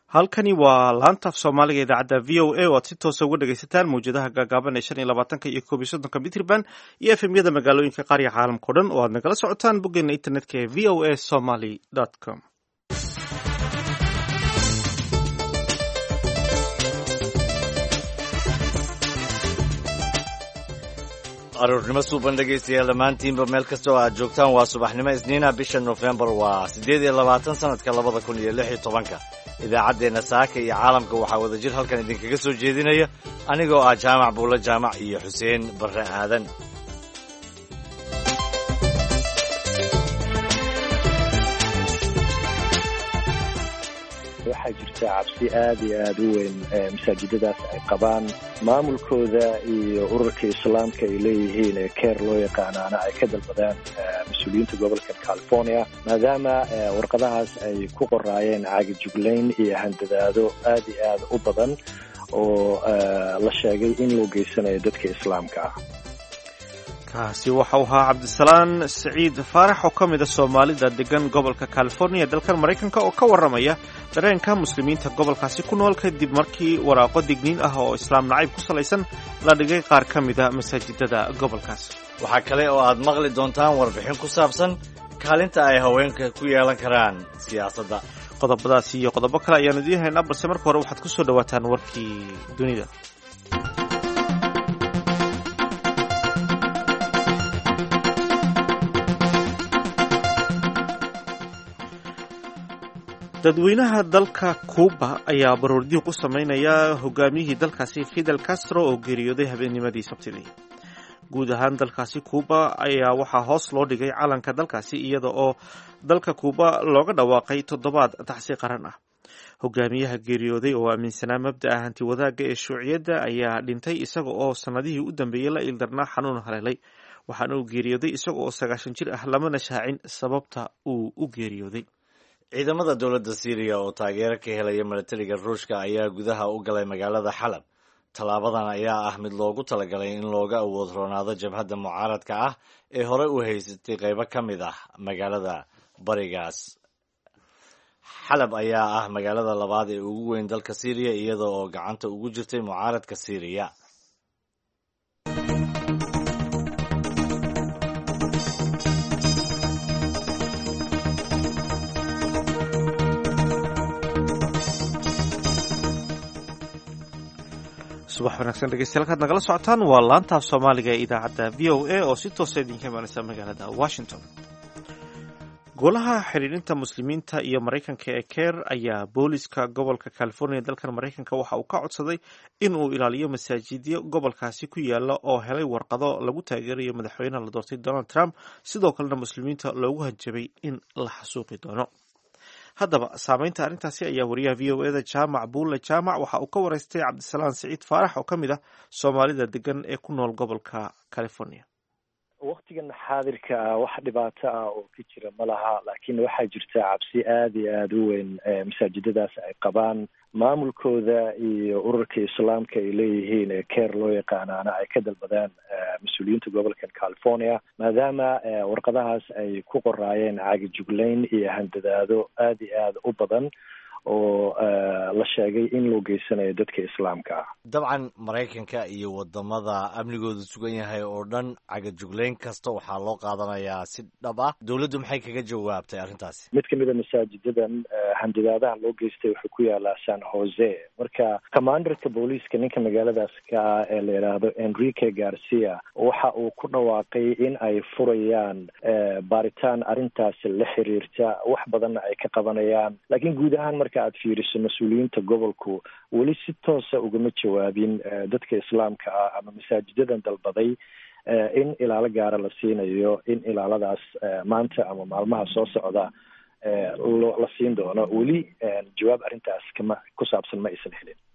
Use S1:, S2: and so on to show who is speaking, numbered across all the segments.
S1: halkani waa laanta af soomaaliga idaacadda v o a oo aad si toosa uga dhegaysataan mawjadaha gaagaaban ee 25 iyo 31 mitrban iyo efemyada magaalooyinka qaar iyo caalamkao dhan oo aad nagala socotaan boggeena internetka ee v o a somaly com.
S2: aroornimo suuban dhegaystayaal dhammaantiinba meel kasta oo aad joogtaan waa subaxnimo isniina bisha Noofembar waa 28 sanadka 2016 idaacaddeenna saaka iyo caalamka waxaa wadajir halkan idinkaga soo jeedinaya anigoo ah jaamac buulo jaamac iyo xuseen barre aadan.
S3: waxaa jirta cabsi aad iyo aad u weyn masaajidadaas ay qabaan maamulkooda iyo ururka islaamka ay leeyihiin ee keer loo yaqaanaana ay ka dalbadaan mas-uuliyiinta gobolka California maadaama warqadahaas ay ku qoraayeen caagajuglayn iyo handadaado aad iyo aad u badan oo la sheegay in loo geysanayo dadka islaamka ah.
S1: kaasi waxa uu ahaa cabdisalaan saciid faarax oo ka mid ah soomaalida degan gobolka California dalkan Mareykanka oo ka warramaya dareenka muslimiinta gobolkaasi ku nool kadib markii waraaqo digniin ah oo islaam nacayb ku salaysan la dhigay qaar ka mid ah masaajidada gobolkaas.
S2: waxaa kale oo aad maqli doontaan warbixin ku saabsan kaalinta ay haweenka ku yeelan karaan siyaasadda.
S1: qodobadaasi iyo qodobo kale ayaanu idiin haynaa balse marka hore waxaad ku soo dhawaataan warkii dunida. dadweynaha dalka Cuba ayaa baroordiiq u sameynaya hogaamiyihii dalkaasi Fidel Castro oo geeriyooday habeennimadii Sabtidii. guud ahaan dalkaasi Cuba ayaa waxaa hoos loo dhigay calanka dalkaasi iyada oo dalka Cuba looga dhawaaqay toddobaad tacsi qaran ah. hogaamiyaha geeriyooday oo aaminsanaa mabda'a hanti wadaagga ee shuuciyadda ayaa dhintay isaga oo sanadihii u dambeeyey la ildarnaa xanuun haleelay waxaana uu geeriyooday isaga oo 90 jir ah lamana shaacin sababta uu u geeriyooday.
S2: ciidamada dowladda Syria oo taageero ka helaya milatariga Ruushka ayaa gudaha u galay magaalada Xalab. Talaabadan ayaa ah mid loogu talagalay in looga awood roonaado jabhadda mucaaradka ah ee hore u haysatay qaybo ka mid ah magaalada barigaas. Xalab ayaa ah magaalada labaad ee ugu weyn dalka Syria iyada oo gacanta ugu jirtay mucaaradka Syria.
S1: subax wanaagsan dhegeystayaal halkaad nagala socotaan waa laanta af soomaaliga ee idaacadda v o a oo si toosa idinka imaanaysa magaalada Washington. golaha xiriirinta muslimiinta iyo Mareykanka ee keer ayaa booliska gobolka California dalkan Mareykanka waxa uu ka codsaday in uu ilaaliyo masaajidyo gobolkaasi ku yaala oo helay warqado lagu taageerayo madaxweynaha la doortay Donald Trump sidoo kalena muslimiinta loogu hanjabay in la xasuuqi doono. haddaba saamaynta arrintaasi ayaa wariyaha v o a-da jaamac buulle jaamac waxa uu ka waraystay cabdisalaan saciid faarax oo ka mid ah soomaalida degan ee ku nool gobolka California.
S3: waqtigan xaadirka ah wax dhibaato ah oo ka jira ma laha laakiin waxaa jirta cabsi aad iyo aad u weyn masaajidadaas ay qabaan maamulkooda iyo ururka islaamka ay leeyihiin ee keer loo yaqaanaana ay ka dalbadaan mas-uuliyiinta gobolka California maadaama warqadahaas ay ku qoraayeen caagajuglayn iyo handadaado aad iyo aad u badan oo la sheegay in loo geysanayo dadka islaamka ah.
S2: dabcan Mareykanka iyo wadamada amnigoodu sugan yahay oo dhan cagajuglayn kasta waxaa loo qaadanayaa si dhab ah. dawladdu maxay kaga jawaabtay arrintaasi?
S3: mid kamid a masaajidadan handadaadaha loo geystay wuxuu ku yaalaa San Jose. marka commanderka booliiska ninka magaaladaas ka ah ee la yidhaahdo Enrique Garcia waxa uu ku dhawaaqay in ay furayaan baaritaan arrintaasi la xiriirta wax badanna ay ka qabanayaan laakiin guud ahaan marka aad fiiriso mas-uuliyiinta gobolku weli si toosa ugama jawaabin dadka islaamka ah ama masaajidadan dalbaday in ilaalo gaara la siinayo in ilaaladaas maanta ama maalmaha soo socda la siin doono. weli jawaab arrintaas ku saabsan ma aysan helin.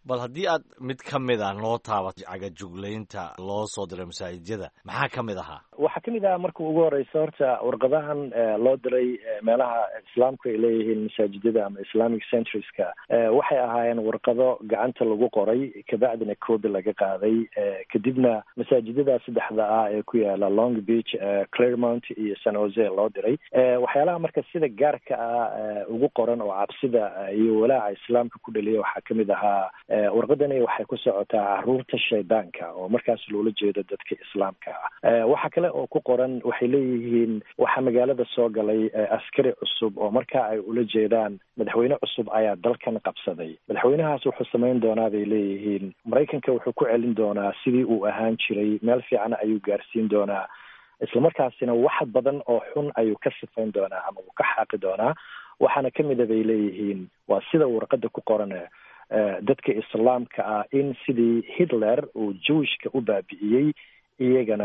S2: bal haddii aad mid ka mid ah noo taabato cagajuglaynta loo soo diray masaajidyada maxaa ka mid ahaa?
S3: waxaa kamid ah marka ugu horeysa horta warqadahan loo diray meelaha islaamku ay leeyihiin masaajidada ama islamic centreska waxay ahaayeen warqado gacanta lagu qoray kabacdina coobi laga qaaday kadibna masaajidada saddexda ah ee ku yaala Long Beach, Claremont iyo San Jose loo diray waxyaalaha marka sida gaarka ah ugu qoran oo cabsida iyo walaaca islaamka ku dhaliya waxaa kamid ahaa warqadani waxay ku socotaa caruurta shaydaanka oo markaas loola jeedo dadka islaamka ah waxa kale oo ku qoran waxay leeyihiin waxaa magaalada soo galay askari cusub oo markaa ay ula jeedaan madaxweyne cusub ayaa dalkan qabsaday madaxweynahaas wuxuu samayn doonaa bay leeyihiin Maraykanka wuxuu ku celin doonaa sidii uu ahaan jiray meel fiican ayuu gaarsiin doonaa islamarkaasina wax badan oo xun ayuu ka sifayn doonaa ama uu ka xaaqi doonaa waxaana kamid a bay leeyihiin waa sida warqada ku qoran dadka islaamka ah in sidii Hitler uu Jewishka u baabi'iyey iyagana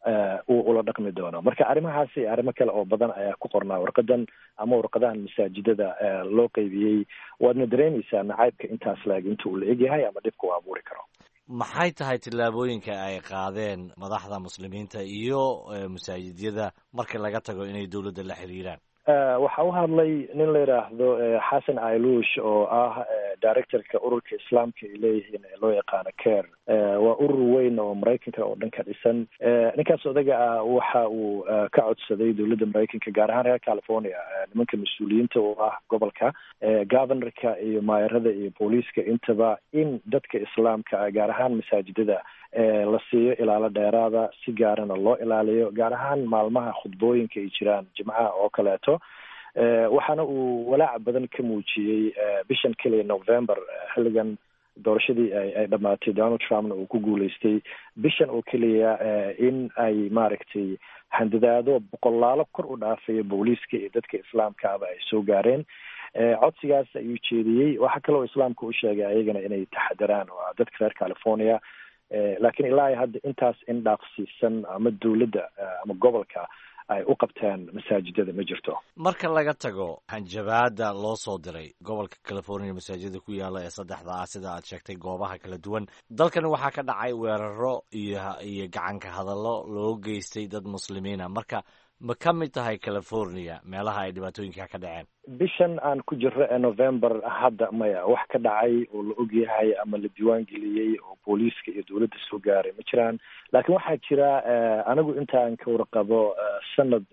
S3: uu ula dhaqmi doono marka arrimahaasi arrimo kale oo badan ayaa ku qornaa warqadan ama warqadahan masaajidada loo qaybiyey waadna dareemaysaa nacaybka intaas laag inta uu la egyahay ama dhibka uu abuuri karo
S2: maxay tahay tillaabooyinka ay qaadeen madaxda muslimiinta iyo masaajidyada marka laga tago inay dowladda la xiriiraan
S3: waxa u hadlay nin la yidhaahdo xasan ailush oo ah directorka ururka islaamka ay leeyihiin ee loo yaqaano care waa urur weyn oo maraykanka oo dhan ka dhisan ninkaas odaga ah waxa uu ka codsaday dowladda maraykanka gaar ahaan reer California nimanka mas-uuliyiinta oo ah gobolka governorka iyo maayarada iyo booliiska intaba in dadka islaamka gaar ahaan masaajidada la siiyo ilaalo dheeraada si gaarana loo ilaaliyo gaar ahaan maalmaha khudbooyinka ay jiraan jimcaha oo kaleeto waxaana uu walaac badan ka muujiyey bishan keliya November xilligan doorashadii ay dhamaatay Donald Trumpna uu ku guuleystay bishan oo keliya in ay maaragtay handadaado boqolaalo kor u dhaafaya booliiska iyo dadka islaamka aba ay soo gaareen codsigaas ayuu jeediyey waxa kale oo islaamka u sheegay ayagana inay taxadaraan oo dadka reer California laakiin ilaa hadda intaas in dhaafsiisan ama dowladda ama gobolka ay u qabteen masaajidada ma jirto
S2: marka laga tago hanjabaada loo soo diray gobolka California masaajidada ku yaala ee saddexda ah sida aad sheegtay goobaha kala duwan dalkan waxaa ka dhacay weeraro iyo gacanka hadallo loo geystay dad muslimiina marka ma ka mid tahay California meelaha ay dhibaatooyinka ka dhaceen
S3: bishan aan ku jirro ee November hadda maya wax ka dhacay oo la og yahay ama la diiwaan geliyey oo booliiska iyo dowladda soo gaaray ma jiraan laakiin waxaa jira anigu intaan ka warqabo sanad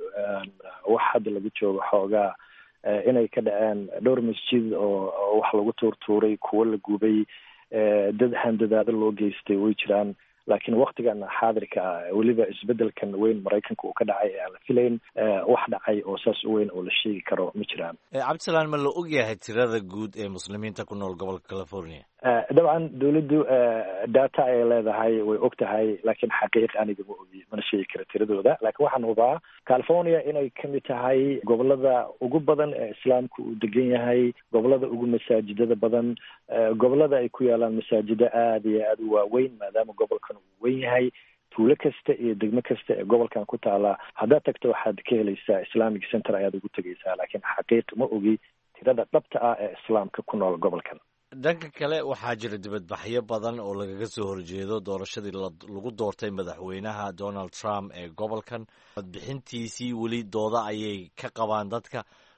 S3: wax hadda lagu joogo xoogaa inay ka dhaceen dhowr masjid oo wax lagu tuurtuuray kuwo la gubay dad handadaado loo geystay way jiraan laakiin waktigan xaadirka weliba isbedelkan weyn Maraykanka uu ka dhacay aan la filayn wax dhacay oo saas u weyn oo la sheegi karo ma jiraan
S2: cabdisalaan ma la og yahay tirada guud ee muslimiinta ku nool gobolka California
S3: dabcan dowladdu data ay leedahay way og tahay laakiin xaqiiq aniga ma ogi mana sheegi karo tiradooda laakiin waxaan hubaa California inay kamid tahay gobolada ugu badan ee islaamku uu degan yahay gobolada ugu masaajidada badan gobolada ay ku yaalaan masaajida aad iyo aad u waaweyn maadaama gobolkan uu weyn yahay tuulo kasta iyo degmo kasta ee gobolkan ku taala haddaad tagto waxaad ka helaysaa Islamic Center ayaad ugu tegaysaa laakiin xaqiiq ma ogi tirada dhabta ah ee islaamka ku nool gobolkan
S2: dhanka kale waxaa jira dibadbaxyo badan oo lagaga soo horjeedo doorashadii lagu doortay madaxweynaha Donald Trump ee gobolkan codbixintiisii weli dooda ayay ka qabaan dadka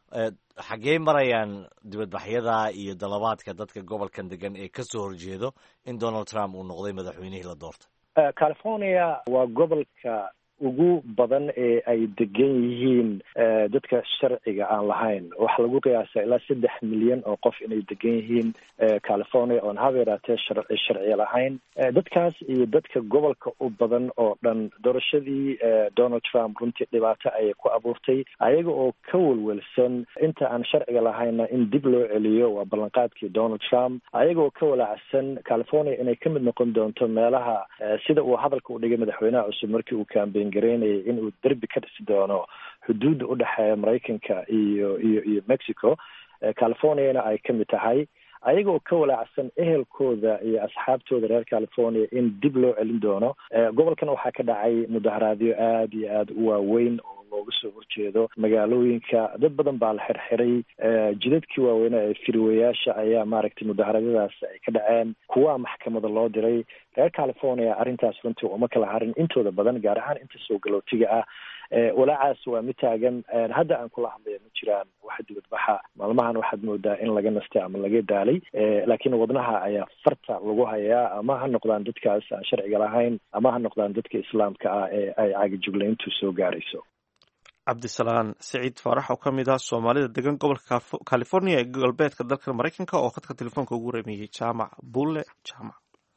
S2: xaggee marayaan dibadbaxyada iyo dalabaadka dadka gobolkan degan ee ka soo horjeedo in Donald Trump uu noqday madaxweynihii la doortay
S3: California waa gobolka ugu badan ee ay degan yihiin dadka sharciga aan lahayn waxa lagu qiyaasaa ilaa 3 milyan oo qof inay degan yihiin California oo habeeraatee sharci lahayn dadkaas iyo dadka gobolka u badan oo dhan doorashadii Donald Trump runtii dhibaato ay ku abuurtay ayaga oo ka walwalsan inta aan sharciga lahayna in dib loo celiyo waa ballanqaadkii Donald Trump ayaga oo ka walaacsan California inay ka mid noqon doonto meelaha sida uu hadalka u dhigay madaxweynaha cusub markii uu campaign gareynayay inuu derbi ka dhisi doono xuduudda u dhexeeya Maraykanka iyo Mexico Californiana ay ka mid tahay ayaga oo ka walaacsan ehelkooda iyo asxaabtooda reer California in dib loo celin doono gobolkan waxaa ka dhacay mudaharaadyo aad iyo aad u waaweyn oo looga soo horjeedo magaalooyinka. dad badan baa la xirxiray, jidadkii waaweynaa ee firiweyaasha ayaa maaragtay mudaharadadas ay ka dhaceen, kuwa maxkamada loo diray. reer California arrintaas runtii uma kala harin intooda badan, gaar ahaan inta soo galootiga ah. walaacaas waa mid taagan. hadda aan kula hadlaya ma jiraan wax dibadbaxa. maalmahan waxaad moodaa in laga nastay ama laga daalay, laakiin wadnaha ayaa farta lagu hayaa, ama ha noqdaan dadkaas aan sharciga lahayn, ama ha noqdaan dadka islaamka ah ee ay caagajuglayntu soo gaarayso.
S1: cabdisalaan siciid faarax oo ka mid ah soomaalida degan gobolka California ee galbeedka dalka Maraykanka oo khadka telefoonka ugu reemiyey jaamac bulle jaamac.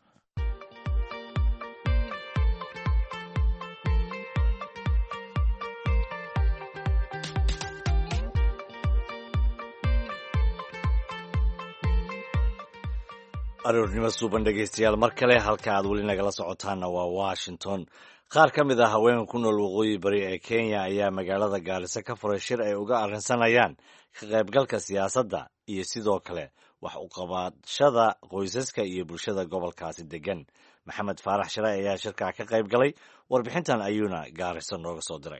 S2: aroornimo suuban dhegaystayaal mar kale halka aad weli nagala socotaanna waa Washington. qaar ka mid ah haweenka ku nool waqooyi bari ee Kenya ayaa magaalada Gaarisa ka furay shir ay uga arrinsanayaan ka qaybgalka siyaasadda iyo sidoo kale wax u qabashada qoysaska iyo bulshada gobolkaasi degan. Maxamed Faarax Shire ayaa shirka ka qayb galay, warbixintan ayuuna Gaarisa nooga soo diray.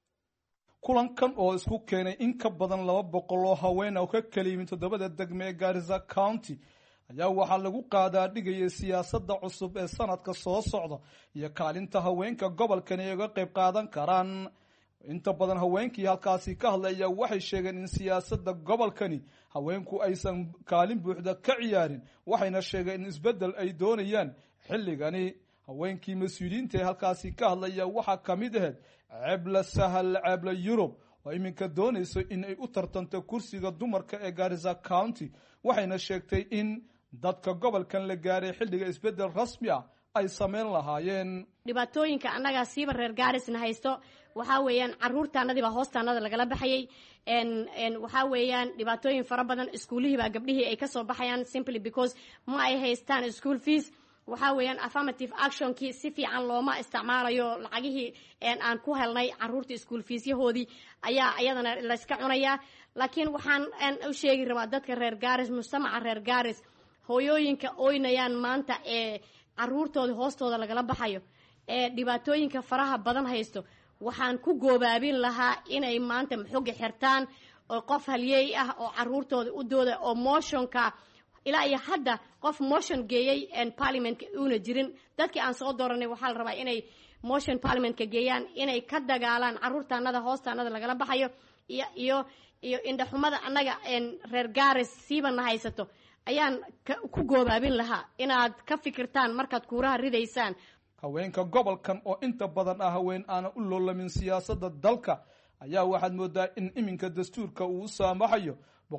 S4: kulankan oo isku keenay in ka badan 200 oo haween ah oo ka kala yimid 7 degme ee Garissa County ayaa waxaa lagu qaadaa dhigaya siyaasadda cusub ee sanadka soo socda iyo kaalinta haweenka gobolkan ay uga qayb qaadan karaan. inta badan haweenkii halkaasi ka hadlaya waxay sheegeen in siyaasadda gobolkani haweenku aysan kaalin buuxda ka ciyaarin, waxayna sheegeen in isbeddel ay doonayaan xilligani. haweenkii mas-uuliyiinta ee halkaasi ka hadlaya waxaa ka mid ahayd Cebla Sahal Cebla Yurub oo iminka doonayso in ay u tartanto kursiga dumarka ee Garissa County, waxayna sheegtay in dadka gobolkan la gaaray xilliga isbeddel rasmi ah ay sameyn lahaayeen.
S5: dhibaatooyinka annaga siiba reer Gaarisna haysto waxaa weeyaan caruurtaanadii baa hoostaanada lagala baxayay. waxaa weeyaan dhibaatooyin fara badan. iskuulihii baa gabdhihii ay kasoo baxayaan simply because ma ay haystaan school fees. waxaa weeyaan affirmative actionkii si fiican looma isticmaalayo. lacagihii aan ku helnay caruurta school feesyahoodii ayaa iyadana la iska cunayaa. laakiin waxaan u sheegi rabaa dadka reer Gaaris, mujtamaca reer Gaaris, hooyooyinka oynayaan maanta ee caruurtooda hoostooda lagala baxayo, ee dhibaatooyinka faraha badan haysto, waxaan ku goobaabin lahaa inay maanta maxoga xirtaan oo qof halyeey ah oo caruurtooda u dooda oo motionka ilaa iyo hadda qof motion geeyay parliamentka una jirin. dadkii aan soo dooranay waxaa la rabaa inay motion parliamentka geeyaan, inay ka dagaalaan caruurtaanada hoostaanada lagala baxayo iyo indhaxumada annaga reer Gaaris siibana haysato ayaan ku goobaabin lahaa inaad ka fikirtaan markaad kuuraha ridaysaan.
S4: haweenka gobolkan oo inta badan ah haween aana u loolamin siyaasadda dalka ayaa waxaad moodaa in iminka dastuurka uu saamaxayo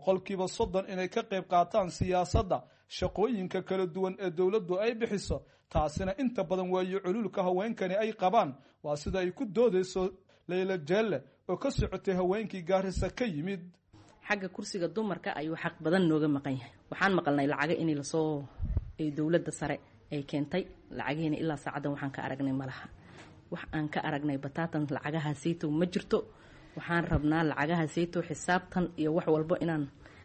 S4: 30% inay ka qayb qaataan siyaasadda shaqooyinka kala duwan ee dowladdu ay bixiso. taasina inta badan waayo cululka haweenkani ay qabaan. waa sida ay ku doodayso Leila Jelle oo ka socotay haweenkii Gaarisa ka yimid.
S6: xagga kursiga dumarka ayuu xaq badan nooga maqan yahay. waxaan maqalnay lacaga in la soo ay dawladda sare ay keentay, lacageena ilaa saacadan waxaan ka aragnay malaha. wax aan ka aragnay bataatan lacagaha sayto ma jirto. waxaan rabnaa lacagaha sayto xisaabtan iyo wax walba inaan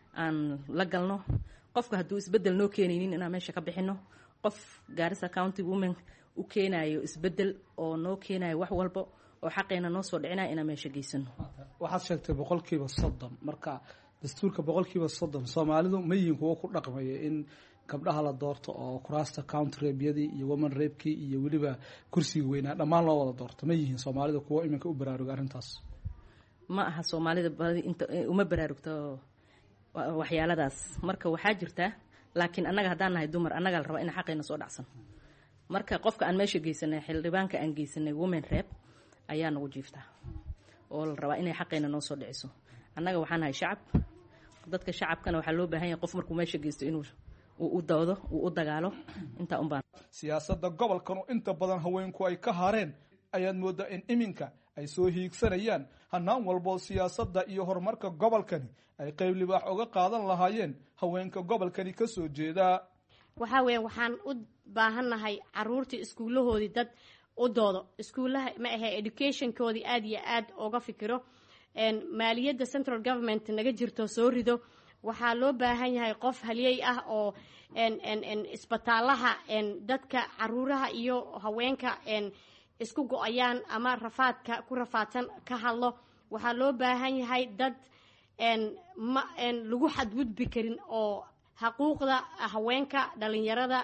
S6: la galno. qofka hadduu isbeddel noo keenaynin inaan meesha ka bixino. qof Garissa County women u keenayo isbeddel oo noo keenayo wax walba oo xaqeena noo soo dhicinaya inaan meesha geysano.
S4: waxaad sheegtay 30%. marka dastuurka 30% Soomaalidu ma yihiin kuwa ku dhaqmaya in gabdhaha la doorto oo kuraasta county reebyadii iyo women reebkii iyo weliba kursiga weynaa dhammaan loo wada doorto. ma yihiin Soomaalidu kuwa iminka u baraaruga arrintaas?
S6: ma aha Soomaalida badi inta uma baraarugto waxyaaladaas. marka waxaa jirta, laakiin annaga haddaan nahay dumar annaga la rabaa in xaqeena soo dhacsan. marka qofka aan meesha geysanay xildhibaanka aan geysanay women rep ayaa nagu jiiftaa oo la rabaa inay xaqeena noo soo dhiciso. annaga waxaan nahay shacab. dadka shacabkana waxaa loo baahan yahay qof markuu meesha geysto inuu u dawdo, uu u dagaalo. inta un baan
S4: siyaasadda gobolkan oo inta badan haweenku ay ka hareen ayaad moodaa in iminka ay soo hiigsanayaan hanaan walbo siyaasadda iyo horumarka gobolkani ay qayb libaax uga qaadan lahaayeen haweenka gobolkani ka soo jeeda.
S5: waxaa weeye waxaan u baahannahay caruurtii iskuulahoodii dad u doodo. iskuulaha ma ahe educationkoodii aad iyo aad uga fikiro. maaliyadda central government naga jirto soo rido. waxaa loo baahan yahay qof halyeey ah oo isbitaalaha dadka caruuraha iyo haweenka isku go-ayaan ama rafaadka ku rafaadsan ka hadlo. waxaa loo baahan yahay dad lagu xadgudbi karin oo xuquuqda haweenka, dhalinyarada,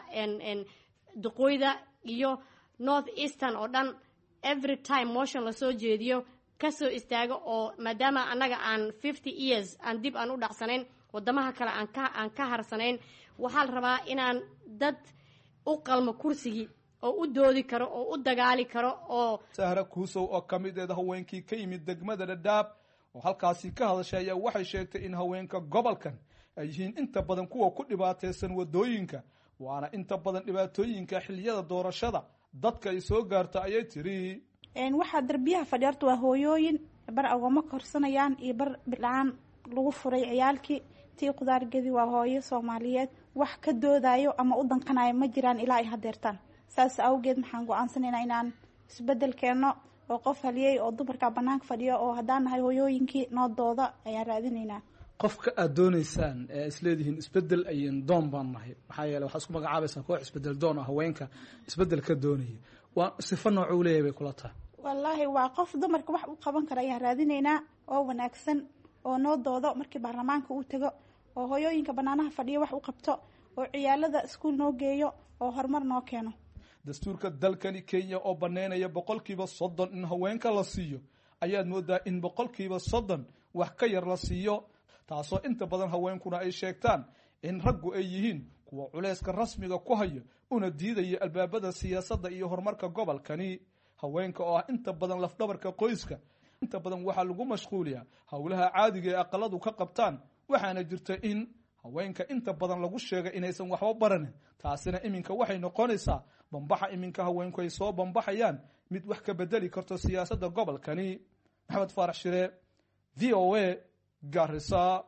S5: duqooyda iyo north eastern oo dhan every time motion lasoo jeediyo kasoo istaago. oo maadaama annaga aan 50 years aan dib aan u dhacsanayn, wadamaha kale aan ka harsanayn, waxaa la rabaa inaan dad u qalmo kursigii oo u doodi karo oo u dagaali karo. oo
S4: Sahra Kuusow oo ka mid ah haweenkii ka yimid degmada Dadaab oo halkaasi ka hadashay ayaa waxay sheegtay in haweenka gobolkan ay yihiin inta badan kuwa ku dhibaataysan wadooyinka, waana inta badan dhibaatooyinka xilliyada doorashada dadka ay soo gaarto ayay tiri.
S7: waxaa darbiyaha fadhiirta waa hooyooyin bar agoma korsanayaan iyo bar bilaan lagu furay ciyaalkii. tii qudaargadi waa hooyo Soomaaliyeed wax ka doodayo ama u danqanayo ma jiraan ilaa ay hadeertaan. saas awgeed maxaan go'aansanaynaa inaan isbedel keeno oo qof haliyay oo dumarka banaanka fadhiyo oo haddaan nahay hooyooyinkii noodooda ayaan raadinaynaa.
S4: qofka aad doonaysaan isleedihiin isbedel ayaan doon baan nahay, maxaa yeelay waxaa isku magacaabaysaa koox isbedel doon oo haweenka isbedel ka doonaya. waa sifo nooc uu leeyahay bay kula tahay?
S7: wallaahi waa qof dumarka wax u qaban kara ayaan raadinaynaa oo wanaagsan oo noodooda markii baarlamaanka uu tago oo hooyooyinka banaanaha fadhiyo wax u qabto oo ciyaalada iskuul noo geeyo oo horumar noo keeno.
S4: dastuurka dalkani Kenya oo baneynaya 30% in haweenka la siiyo ayaad moodaa in 30% wax ka yar la siiyo, taasoo inta badan haweenkuna ay sheegtaan in raggu ay yihiin kuwa culayska rasmiga ku hayo una diidaya albaabada siyaasadda iyo horumarka gobolkani. haweenka oo ah inta badan lafdhabarka qoyska inta badan waxaa lagu mashquuliyaa howlaha caadiga ee aqaladu ka qabtaan, waxaana jirta in haweenka inta badan lagu sheegay inaysan waxba baranin. taasina iminka waxay noqonaysaa bambaxa iminka haweenku ay soo bambaxayaan mid wax ka bedeli karto siyaasadda gobolkani. Maxamed Faarax Shire, VOA, Garissa.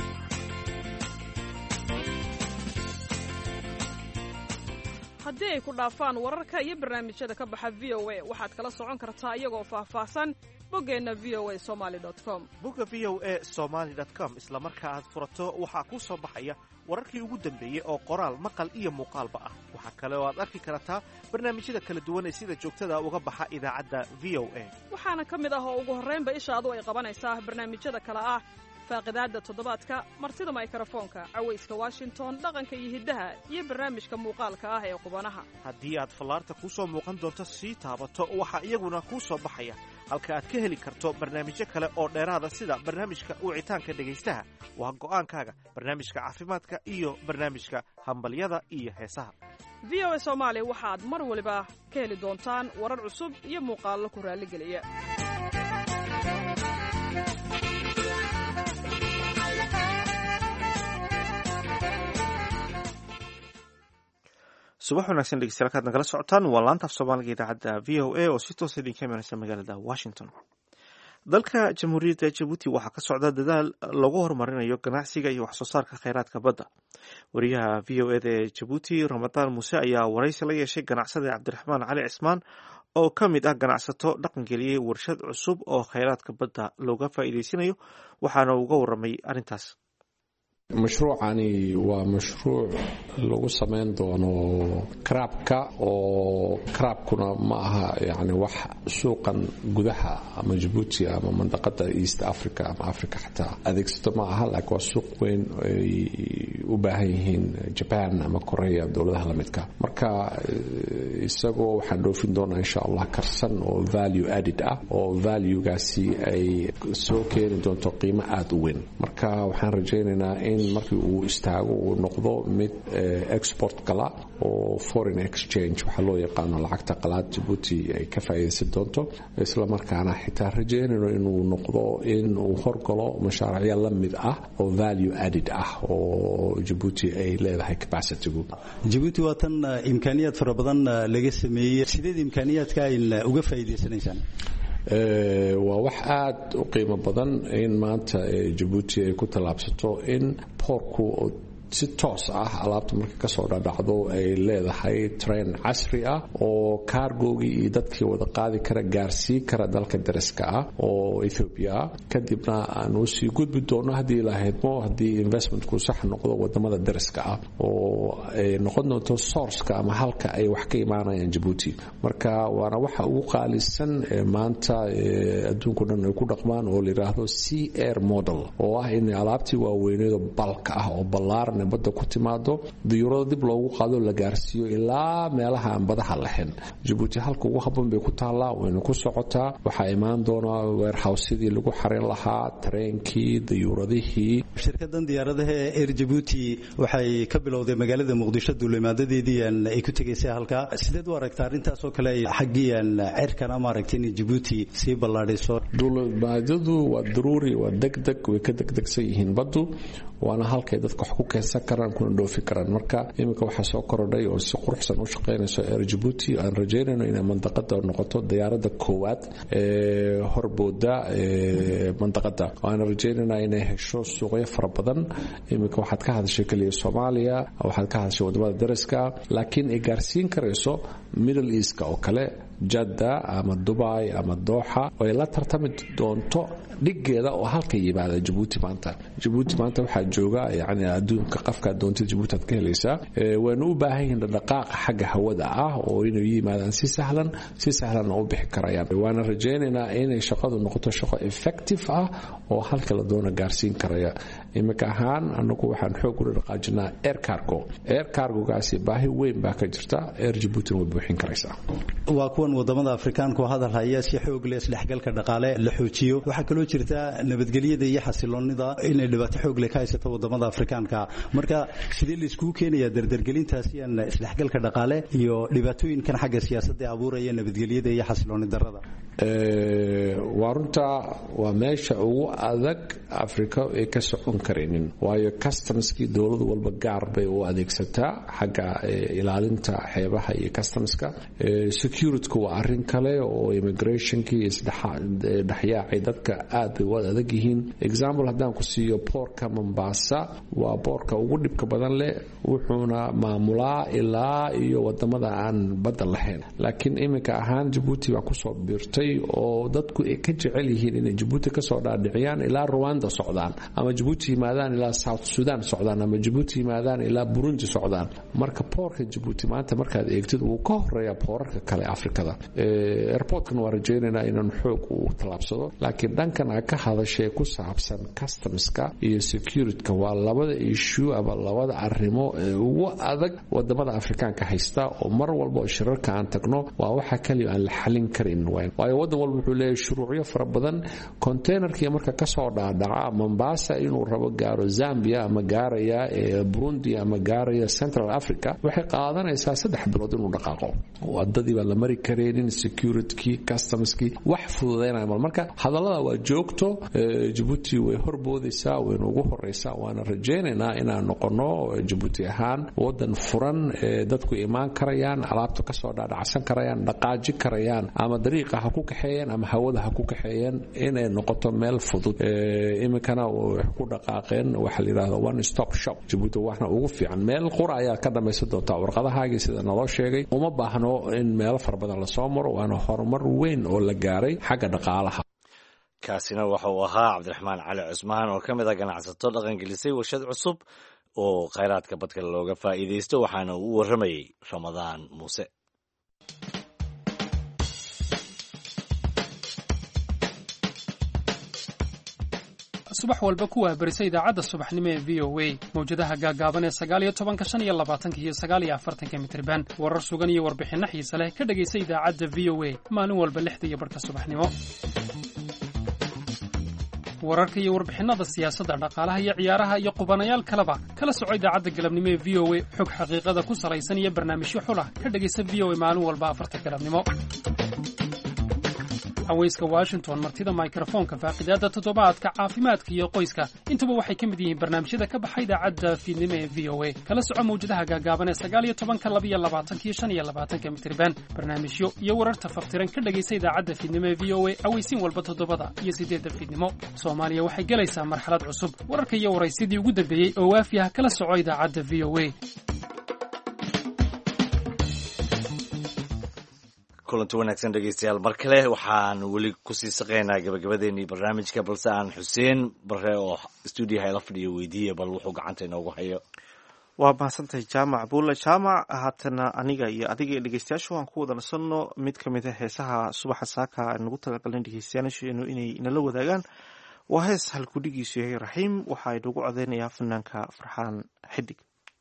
S8: haddii ay ku dhaafaan wararka iyo barnaamijyada ka baxa VOA waxaad kala socon kartaa iyagoo faahfaahsan boggeenna voasomali.com.
S1: bogga voasomali.com isla marka aad furato waxaa kuu soo baxaya wararkii ugu dambeeyey oo qoraal, maqal iyo muuqaalba ah. waxaa kale oo aad arki kartaa barnaamijyada kala duwan ee sida joogtada uga baxa idaacadda VOA.
S8: waxaana ka mid ah oo ugu horraynba ishaadu ay qabanaysaa barnaamijyada kale ah faaqidaadda toddobaadka, martida mikrofoonka, cawayska Washington, dhaqanka iyo hiddaha, iyo barnaamijka muuqaalka ah ee qubanaha.
S1: haddii aad fallaarta kuu soo muuqan doonto sii taabato waxaa iyaguna kuu soo baxaya halka aad ka heli karto barnaamijyo kale oo dheeraada sida barnaamijka wicitaanka dhegaystaha, waa go'aankaaga, barnaamijka caafimaadka iyo barnaamijka hambalyada iyo heesaha.
S8: VOA Soomaali waxaad mar waliba ka heli doontaan warar cusub iyo muuqaallo ku raalligeliya.
S1: subax wanaagsan dhegeystayaal kaad nagala socotaan waa laanta af soomaaliga idaacadda VOA oo si toosa idinka imanaysa magaalada Washington. dalka jamhuuriyadda Jabuuti waxaa ka socda dadaal lagu horumarinayo ganacsiga iyo wax soo saarka kheyraadka badda. wariyaha VOA ee Jabuuti Ramadaan Muuse ayaa waraysi la yeeshay ganacsade Cabdiraxmaan Cali Cismaan oo ka mid ah ganacsato dhaqangeliyey warshad cusub oo kheyraadka badda looga faa'iideysanayo, waxaana uga warramay arrintaas.
S9: mashruucani waa mashruuc lagu samayn doono crabka oo crabkuna ma aha yani wax suuqan gudaha ama Djibouti ama mandaqada East Africa ama Africa xataa adeegsato ma aha, laakiin waa suuq weyn ay u baahan yihiin Japan ama Korea dowladaha lamidka. marka isagoo waxaan dhoofin doonaa insha Allah karsan oo value added ah oo value-gaasi ay soo keeni doonto qiimo aad u weyn. marka waxaan rajaynaynaa in markii uu istaago uu noqdo mid export gala oo foreign exchange waxa loo yaqaano lacagta qalaad Djibouti ay ka faa'iideysan doonto, isla markaana xitaa rajaynayno inuu noqdo in uu horgalo mashaariic la mid ah oo value added ah oo Djibouti ay leedahay capacity-gu.
S10: Djibouti waa tan imkaaniyaad fara badan laga sameeyay, sideed imkaaniyaadka ay uga faa'iideysanaysaan?
S9: waa wax aad u qiimo badan in maanta Djibouti ay ku talaabsato in porku si toos ah alaabta marka kasoo dhadhacdo ay leedahay train casri ah oo kaargogii iyo dadkii wada qaadi kara gaarsii kara dalka dariska ah oo Ethiopia ah kadibna aanu sii gudbi doono haddii la haydmo haddii investmentku sax noqdo wadamada dariska ah oo ay noqon doonto source-ka ama halka ay wax ka imaanayaan Djibouti marka waana waxa ugu qaalisan maanta adduunku dhan ay ku dhaqmaan oo la yiraahdo sea air model oo ah in alaabtii waaweyneedo balka ah oo ballaaran badda ku timaado diyuurada dib loogu qaado la gaarsiiyo ilaa meelaha aan badaha lahayn Djibouti halka ugu habboon bay ku taalaa wayna ku socotaa waxaa imaan doona warehouse-yadii lagu xarin lahaa tareenkii diyuuradihii
S10: shirkadan diyaaradaha Air Djibouti waxay ka bilowday magaalada Muqdisho duulimaadadeedii ay ku tageysay halka sideed u aragtaa arrintaas oo kale xaqiyan cirkan ama aragtay in Djibouti si ballaadhiso duulimaadadu waa daruuri waa degdeg way ka degdegsan yihiin baddu waana halkay dadka wax ku keensan karaan kuna dhoofi karaan marka iminka waxaa soo korodhay oo si quruxsan u shaqeynayso Air Djibouti aan rajeynayno inay mandaqada noqoto diyaaradda koowaad ee horbooda mandaqada waan rajeynaynaa inay hesho suuqyo fara badan iminka waxaad ka hadashay kaliya Soomaaliya waxaad ka hadashay wadamada dariska laakiin ay gaarsiin karayso Middle East oo kale Jeddah ama Dubai ama Doha oo la tartami doonto dhigeeda oo halka yimaada Djibouti maanta waxaa jooga yani adduunka qafka doonta Djibouti aad ka helaysaa waana u baahan yihiin dhaqaaqa xagga hawada ah oo inay yimaadaan si sahlan oo bixi karayaan waana rajeynaynaa inay shaqadu noqoto shaqo effective ah oo halka la doona gaarsiin karaya imika ahaan anagu waxaan xoog u dhaqaajinaa air cargo-gaasi baahi weyn baa ka jirta Air Djibouti way buuxin karaysaa waa kuwan wadamada Afrikaanka oo hadal haya si xoog leh isdhexgalka dhaqaale la xoojiyo waxa kale oo jirta nabadgelyada iyo xasiloonida inay dhibaato xoog leh ka haysato wadamada Afrikaanka marka sidee la isku keenayaa dardargelintaasi aan isdhexgalka dhaqaale iyo dhibaatooyinkan xagga siyaasadda abuuraya nabadgelyada iyo xasiloonida darrada
S9: warunta waa meesha ugu adag Afrika ee ka socon kareenin waayo customski dawlad walba gaar bay u adeegsataa xagga ilaalinta xeebaha iyo customska security waa arrin kale oo immigrationki isdhaxyaacay dadka aad bay u adag yihiin example haddaan ku siiyo portka Mombasa waa portka ugu dhibka badan leh wuxuuna maamulaa ilaa iyo wadamada aan badda lahayn laakiin iminka ahaan Djibouti waa kusoo biirtay oo dadku ay ka jecel yihiin inay Djibouti ka soo dhaadhiciyaan ilaa Rwanda socdaan ama Djibouti yimaadaan ilaa South Sudan socdaan ama Djibouti yimaadaan ilaa Burundi socdaan marka portka Djibouti maanta markaad eegtid uu ka horeeya porarka kale Afrikada airportkan waa rajeynaynaa inaan xoog u talaabsado laakiin dhankan ay ka hadashay ku saabsan customska iyo security-ka waa labada issue ama labada arrimo ee ugu adag wadamada Afrikaanka haysta oo mar walba shirarka aan tagno waa waxa kaliya aan la xalin karin waayo wadan walba wuxuu leeyahay shuruucyo fara badan containerkii marka ka soo dhaadhaca Mombasa inuu rabo gaaro Zambia ama gaaraya Burundi ama gaaraya Central Africa waxay qaadanaysaa 3 bilood inuu dhaqaaqo wadadii baa la mari kareenin security customski wax fududeynaya marka hadallada waa joogto Djibouti way horboodaysaa way ugu horeysaa waana rajeynaynaa inaan noqono Djibouti ahaan wadan furan dadku imaan karayaan alaabta ka soo dhaadhacsan karayaan dhaqaaji karayaan ama dariiqa ha ku kaxeeyeen ama hawada ha ku kaxeeyeen inay noqoto meel fudud imikana wax ku dhaqaaqeen waxa la yiraahdo one stop shop Djibouti waxna ugu fiican meel qura ayaa ka dhamaysan doonta warqadahaaga sida naloo sheegay uma baahno in meel far badan la soo maro waana horumar weyn oo la gaaray xagga dhaqaalaha
S2: kaasina waxa uu ahaa Cabdiraxmaan Cali Cusmaan oo kamid ah ganacsato dhaqan gelisay warshad cusub oo kheyraadka badka looga faa'iideysto waxaana uu waramayay Ramadaan Muuse
S11: subax walba ku waabarisa idaacadda subaxnimo ee VOA mawjadaha gaagaaban ee 19 iyo 20 iyo 49 mitirban warar sugan iyo warbixinno xiiso leh ka dhageysa idaacadda VOA maalin walba 6 iyo barka subaxnimo wararka iyo warbixinada siyaasadda dhaqaalaha iyo ciyaaraha iyo qubanayaal kaleba kala soco idaacadda galabnimo ee VOA xog xaqiiqada ku salaysan iyo barnaamijyo xul ah ka dhageysa VOA maalin walba 4 galabnimo haweyska washington martida mikrofoonka faaqidaada toddobaadka caafimaadka iyo qoyska intuba waxay ka mid yihiin barnaamijyada ka baxa idaacadda fiidnimo ee v o a kala soco mawjadaha gaagaaban ee 19 mitirban barnaamijyo iyo wararta faftiran ka dhegaysa idaacadda fiidnimo ee v o a aweysiin walba 7 iyo 8 fiidnimo soomaaliya waxay gelaysaa marxalad cusub wararka iyo waraysidii ugu dambeeyey oo waafi ah kala soco idaacadda v o a.
S2: kulanti wanaagsan dhegeystayaal mar kale waxaan weli kusii saqaynaa gabagabadeenii barnaamijka balse aan xuseen bare oo stuudiyaha ila fadhiyo weydiiya bal wuxuu gacanta inoogu hayo.
S1: waa mahadsantahay jaamac buulle jaamac haatana aniga iyo adiga iyo dhegeystayaashu waan ku wada nasanno mid ka mid a heesaha subaxa saaka nagu talagalin dhegeystayaasheenu inay inala wadaagaan waa hees halkudhigiisu yahay raxiim waxa ay nagu codeynayaa fanaanka farxaan xidig.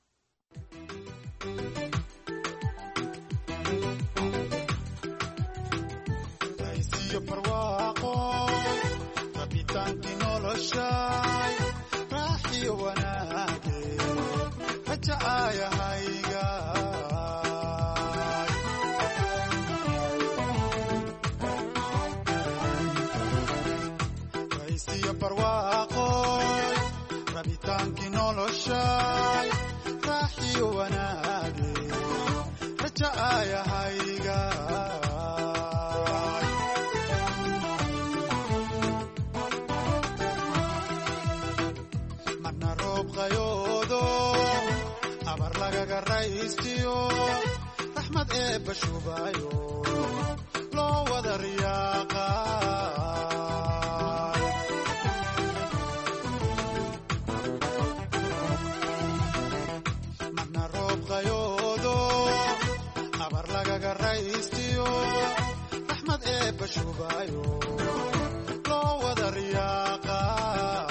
S12: raxmad ee bashubayo loo wada riyaaqay marna roob qayoodo abar lagaga raystiyo raxmad ee bashubayo loo wada riyaaqay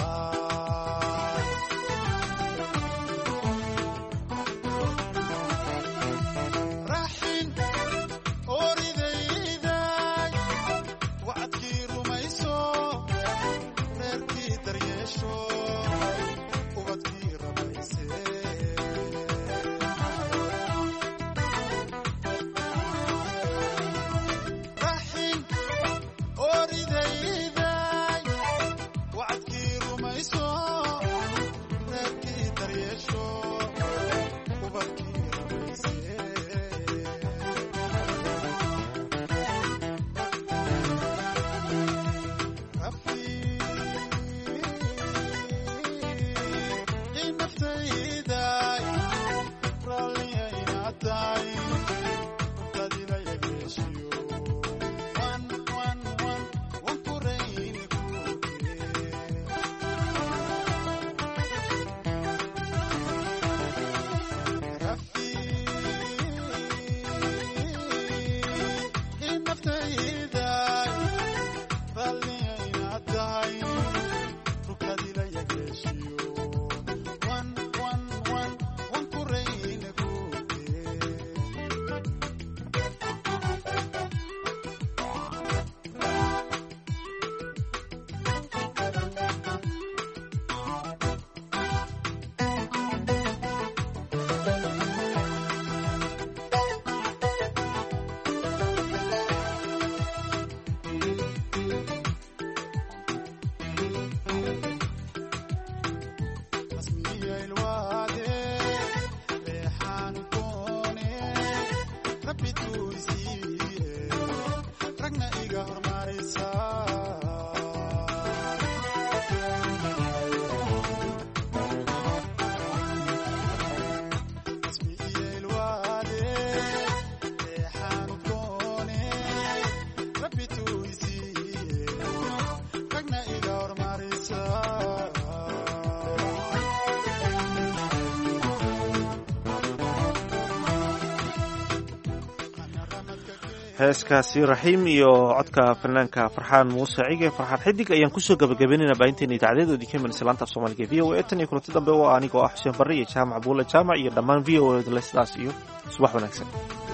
S1: heeskaasi raxiim iyo codka fanaanka farxaan muuse cige farxaan xidig ayaan kusoo gabagabeynayna baahinteena idaacadeedoodii ka imanaysa laanta af soomaaliga v o a tan iyo kulanti dambe waa anigoo ah xuseen barre iyo jaamac buulle jaamac iyo dhammaan v o a dale sidaas iyo subax wanaagsan.